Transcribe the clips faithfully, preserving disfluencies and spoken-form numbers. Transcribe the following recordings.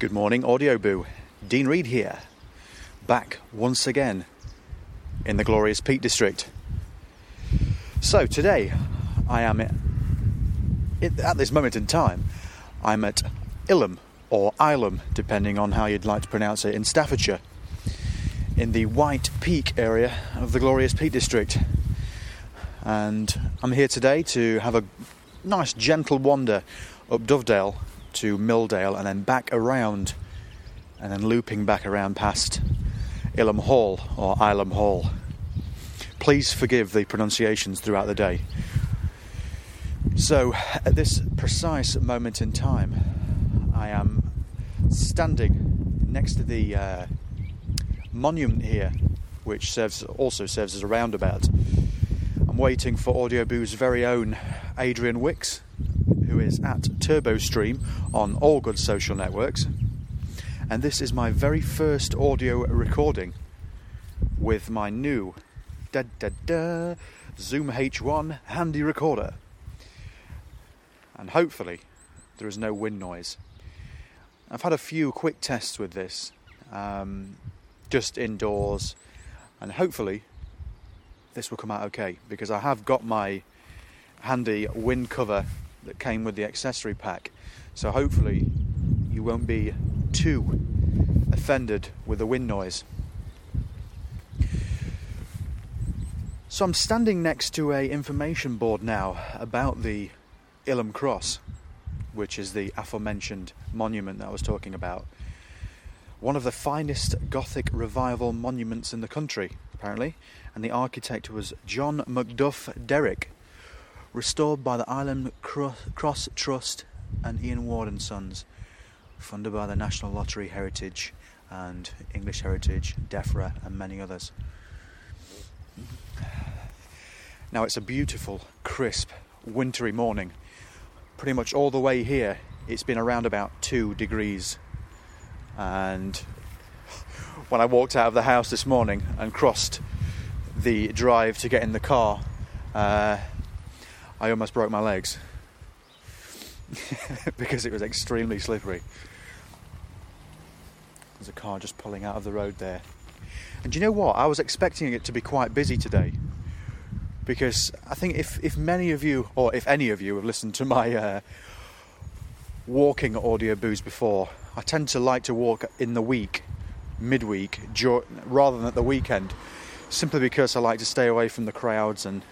Good morning, Audio Boo. Dean Reed here, back once again in the glorious Peak District. So today, I am at, at this moment in time, I'm at Ilham or Ilham, depending on how you'd like to pronounce it, in Staffordshire, in the White Peak area of the glorious Peak District. And I'm here today to have a nice gentle wander up Dovedale to Milldale and then back around and then looping back around past Ilham Hall or Ilham Hall. Please forgive the pronunciations throughout the day. So at this precise moment in time, I am standing next to the uh, monument here, which serves also serves as a roundabout. I'm waiting for Audio Boo's very own Adrian Wicks, who is at TurboStream on all good social networks. And this is my very first audio recording with my new da, da, da, Zoom H one handy recorder. And hopefully there is no wind noise. I've had a few quick tests with this, um, just indoors, and hopefully this will come out okay, because I have got my handy wind cover that came with the accessory pack, so hopefully you won't be too offended with the wind noise. So I'm standing next to a information board now about the Ilham Cross, which is the aforementioned monument that I was talking about. One of the finest Gothic revival monuments in the country, apparently, and the architect was John Macduff Derrick. Restored by the Ilham Cross Trust and Ian Ward and Sons, funded by the National Lottery Heritage and English Heritage, DEFRA and many others. Now it's a beautiful, crisp, wintry morning. Pretty much all the way here it's been around about two degrees, and when I walked out of the house this morning and crossed the drive to get in the car, uh, I almost broke my legs because it was extremely slippery. There's a car just pulling out of the road there. And do you know what? I was expecting it to be quite busy today, because I think if, if many of you, or if any of you have listened to my uh, walking audio boos before, I tend to like to walk in the week, midweek, rather than at the weekend, simply because I like to stay away from the crowds and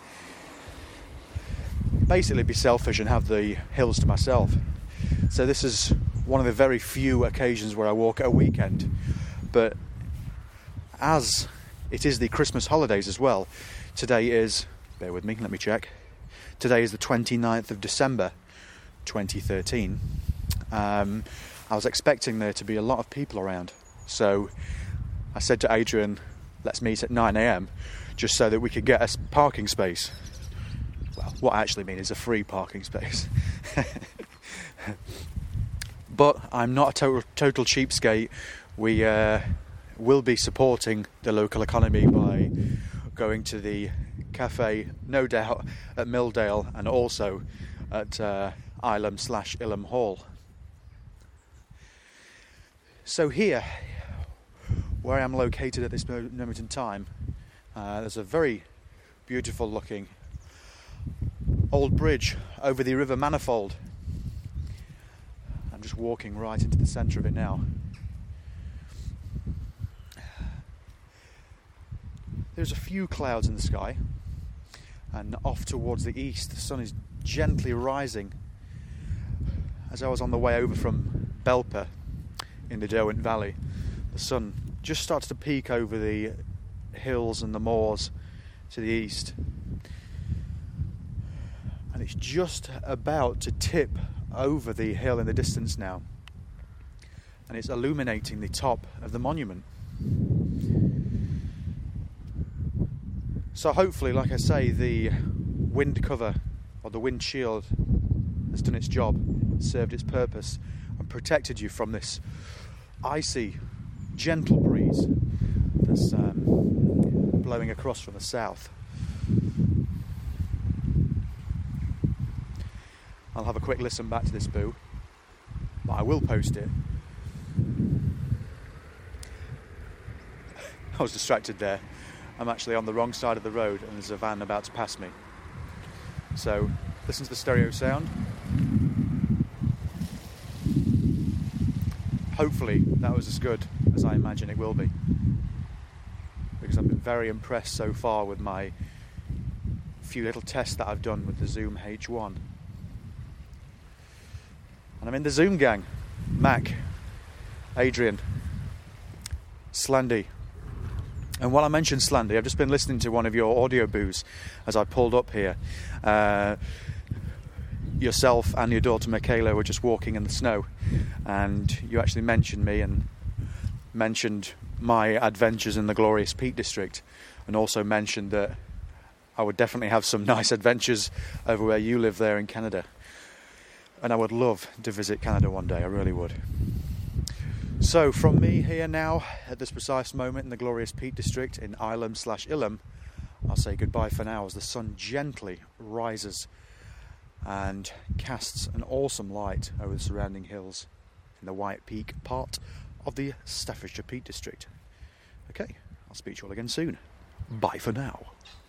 basically be selfish and have the hills to myself. So this is one of the very few occasions where I walk at a weekend. But as it is the Christmas holidays as well, today is, bear with me, let me check. Today is the twenty-ninth of December, twenty thirteen. Um, I was expecting there to be a lot of people around. So I said to Adrian, let's meet at nine a.m. just so that we could get a parking space. Well, what I actually mean is a free parking space. But I'm not a total, total cheapskate. We uh, will be supporting the local economy by going to the cafe, no doubt, at Milldale and also at uh, Ilham slash Ilham Hall. So here, where I'm located at this moment in time, uh, there's a very beautiful looking old bridge over the River Manifold. I'm just walking right into the centre of it now. There's a few clouds in the sky, and off towards the east the sun is gently rising. As I was on the way over from Belper in the Derwent Valley, the sun just starts to peek over the hills and the moors to the east. And it's just about to tip over the hill in the distance now. And it's illuminating the top of the monument. So hopefully, like I say, the wind cover or the wind shield has done its job, served its purpose, and protected you from this icy, gentle breeze that's um, blowing across from the south. I'll have a quick listen back to this boo, but I will post it I was distracted there. I'm actually on the wrong side of the road and there's a van about to pass me. So, listen to the stereo sound. Hopefully that was as good as I imagine it will be. Because I've been very impressed so far with my few little tests that I've done with the Zoom H one. And I'm in the Zoom gang. Mac, Adrian, Slandy. And while I mentioned Slandy, I've just been listening to one of your audio boos as I pulled up here. Uh, yourself and your daughter Michaela were just walking in the snow, and you actually mentioned me and mentioned my adventures in the glorious Peak District, and also mentioned that I would definitely have some nice adventures over where you live there in Canada. And I would love to visit Canada one day, I really would. So from me here now, at this precise moment in the glorious Peak District in Ilam slash Ilum, I'll say goodbye for now as the sun gently rises and casts an awesome light over the surrounding hills in the White Peak part of the Staffordshire Peak District. Okay, I'll speak to you all again soon. Bye for now.